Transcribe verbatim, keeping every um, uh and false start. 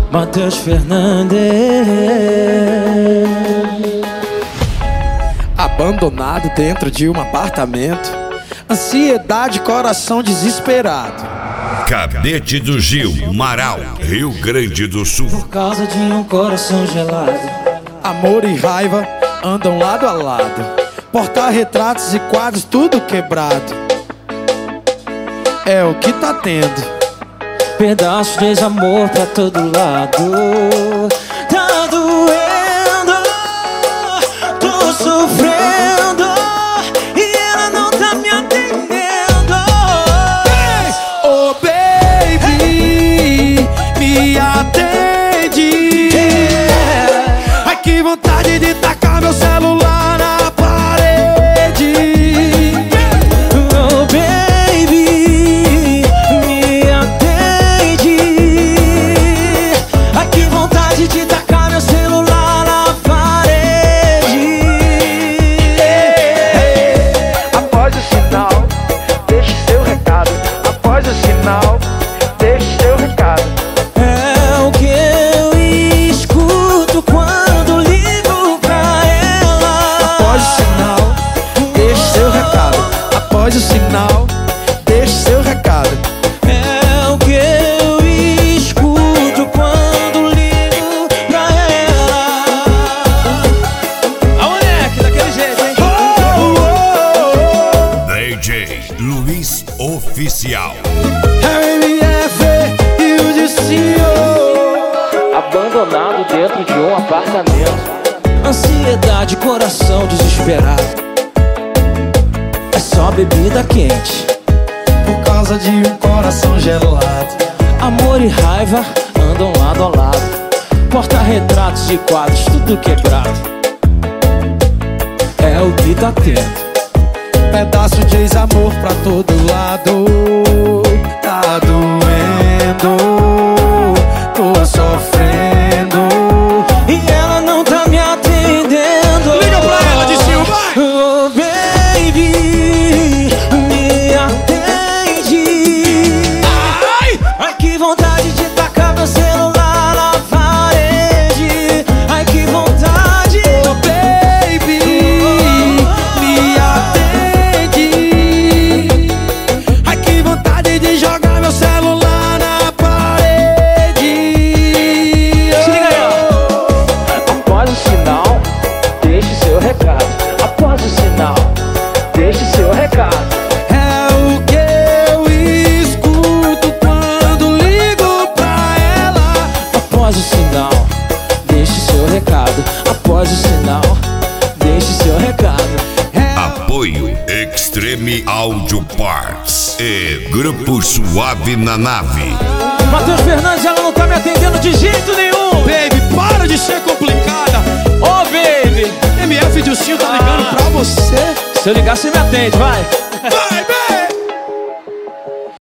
Matheus Fernandes. Abandonado dentro de um apartamento, ansiedade, coração desesperado. Cadete do Gil, Marau, Rio Grande do Sul. Por causa de um coração gelado. Amor e raiva andam lado a lado. Porta-retratos e quadros tudo quebrado. É o que tá tendo. Pedaços de desamor pra todo lado. Tá doendo, tô sofrendo e ela não tá me atendendo. Hey! Oh baby, me atende. Yeah. Ai que vontade de tacar meu celular na parede. Oh baby, me atende. Ai que vontade de tacar meu celular na parede. Após o sinal, deixe seu recado. Após o sinal, deixe seu recado. É o que eu escuto quando ligo pra ela. Após o sinal, deixe seu recado. Após o sinal, deixe seu recado. É o que eu escuto quando ligo pra ela. A moleque, daquele jeito, hein? D J Luiz Oficial. É o M F e o destino. Abandonado dentro de um apartamento. Ansiedade, coração desesperado. É só bebida quente. Por causa de um coração gelado. Amor e raiva andam lado a lado. Porta-retratos e quadros tudo quebrado. É o que tá tendo. Pedaço de ex-amor pra todo lado. Tá doendo, tô sofrendo E ela não tá me atendendo. Liga pra ela, Distinho, vai! Oh baby, me atende. Ai! Ai que vontade de tacar meu celular na parede. Ai que vontade. Oh baby, me atende. Ai que vontade de jogar meu celular na parede. Se liga aí, ó. Após o sinal, deixe seu recado. Após o sinal, deixe seu recado. É o que eu escuto quando ligo pra ela. Após o sinal, deixe seu recado. Após o sinal, deixe seu recado. Apoio Extreme Audio Parts e Grupo Suave na Nave. Matheus Fernandes, ela não tá me atendendo de jeito nenhum. Baby, para de ser complicada. Ô, baby, M F Dilcinho tá ligando pra você. se eu ligar, você me atende, vai.